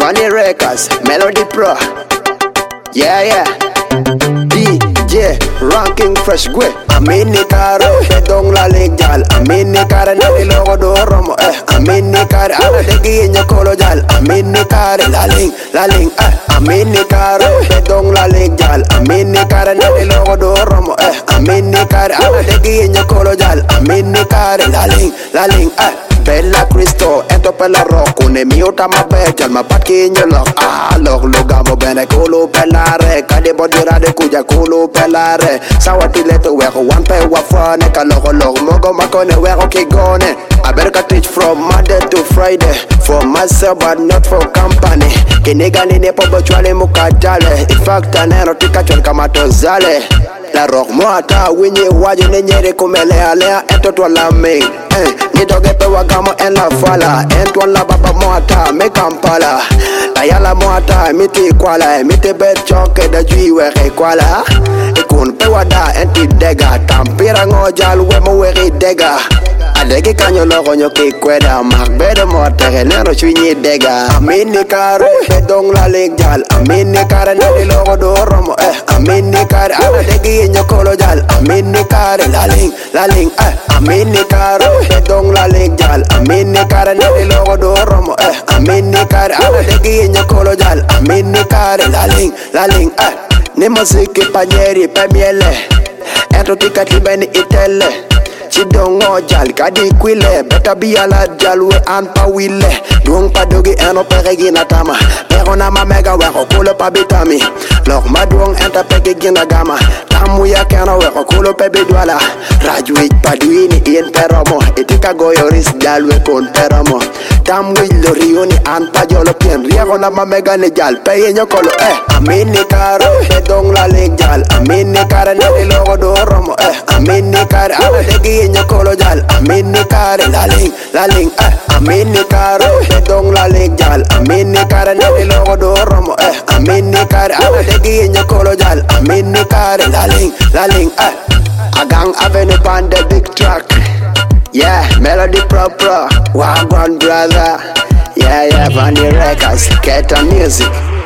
Funny Records, Melody Pro. Yeah. DJ, ranking fresh gwe. Amini kare, bedong la legal. Amini kare na logo do romo. Amini kare, ala degi inyo kolo jal. Amini kare, la ling. Amini kare, bedong la legal. Amini kare na logo do romo. Amini kare, ala degi inyo kolo jal. Amini kare, la ling. Bella Cristo, ento per la rock. Une miuta ma bejal, ma pacchigno lock. Lock lo gamo bene, culo pelare. Cade bodira de cuja culo pelare. Sawati leto weko, one pay wafane. Kaloko log, mogo makone weko kigone. I better teach from Monday to Friday. For myself but not for company. Kinigani ne pobo chwale mukajale. In fact, anero tika chwal kama tozale. La rock moata, winye wajo ne nyere kumele alea. Ento to la ming. Ni doge pe wagamo en la fala. Ento la baba moata, me kampala. La yala moata, miti kwala. Miti bet choke da jui weke kwala. Ikun pe wada enti dega. Tampira ngojal wemo weri dega. Adegi kanyo logo nyoki kweda. Makbedo motere nero chwinyi dega. Amini kare, bedong la legal. Amini kare nadi logo do romo. Amini kare, adegi inyo kolo jal. Amini kare, la ling. Amini kare, bedong la legal. Amini kare nadi logo do romo. Amini kare, adegi inyo kolo jal. Amini kare, la ling. Ni musiki panyeri pe miele. Ento tika tibeni itele. Chidongo jal kadi kwile. Beta biala jalwe anpa wile. Dung padogi eno peregi natama. Pero na ma mega weko kulo pa bitami. Lok maduong enta pegi gina gama. Tamu ya keno weko kulo pe bidwala. Rajwit paduini in peromo. Itika goyoris jalwe kon peromo. Tamwil lo rioni anpa jolo pien. Riego na ma mega ne jal peye nyokolo Amini kare bedong la legal. Amini kare nadi logo do romo Amini kare ala degi inyo kolo jal. Amini kare la ling. Amini kare bedong la legal. Amini kare nadi logo do romo Amini kare ala degi inyo kolo jal. Amini kare la ling. Agang Avenue pan the big track. Yeah, Melody Pro. Wagwan brother. Yeah, Funny Records, get a music.